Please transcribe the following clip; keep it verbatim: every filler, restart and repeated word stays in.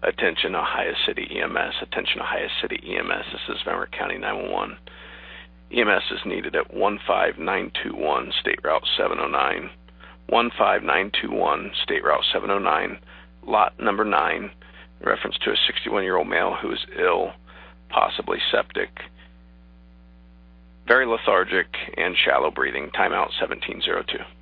Attention Ohio City E M S. Attention Ohio City E M S. This is Ventura County nine one one. E M S is needed at one five nine two one State Route seven oh nine. one five nine two one State Route seven oh nine, lot number nine, in reference to a sixty-one-year-old male who is ill, possibly septic, very lethargic, and shallow breathing. Timeout seventeen oh two.